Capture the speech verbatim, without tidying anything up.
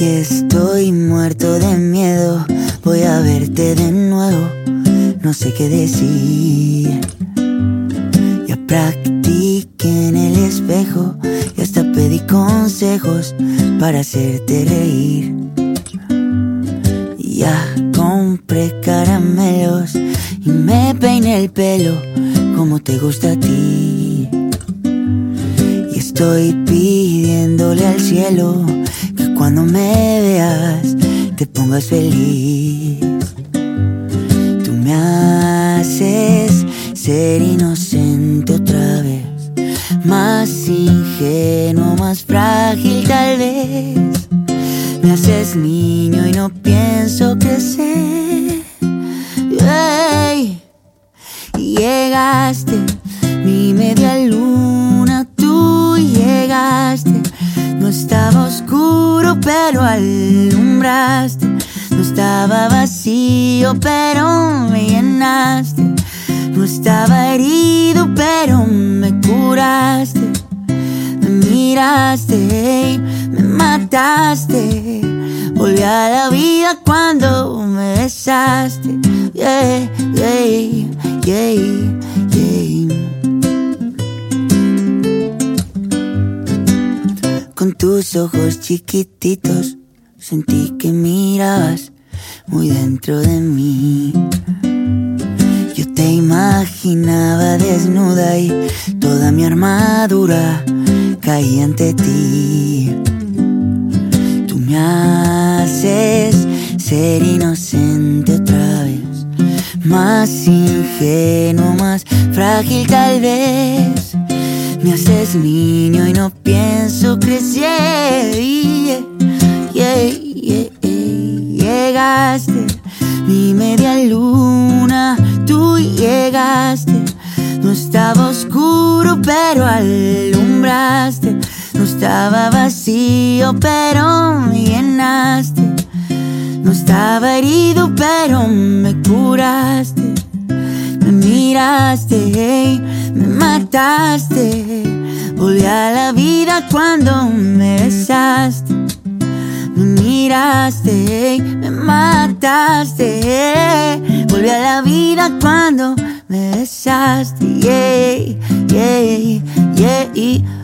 que estoy muerto de miedo. Voy a verte de nuevo, no sé qué decir. Ya practiqué en el espejo y hasta pedí consejos para hacerte reír. Ya compré caramelos y me peiné el pelo como te gusta a ti. Y estoy pidiéndole al cielo que cuando me veas te pongas feliz. Tú me haces ser inocente otra vez, más ingenuo, más frágil tal vez. Me haces niño y no pienso crecer. Hey. Llegaste, mi media luna, tú llegaste. No estaba oscuro, pero alumbraste. No estaba vacío, pero me llenaste. No estaba herido, pero me curaste. Me miraste, me mataste. Volví a la vida cuando me besaste. Yeah, yeah, yeah, yeah. Con tus ojos chiquititos sentí que mirabas muy dentro de mí. Yo te imaginaba desnuda y toda mi armadura caía ante ti. Tú me haces ser inocente otra vez, más ingenuo, más frágil tal vez. Me haces niño y no pienso crecer. Yeah, yeah, yeah, yeah. Llegaste, mi media luna, tú llegaste. No estaba oscuro, pero alumbraste. No estaba vacío, pero me llenaste. No estaba herido, pero me curaste. Me miraste, me mataste. Volví a la vida cuando me besaste. Me miraste, me mataste. Volví a la vida cuando me besaste. Yeah, yeah, yeah.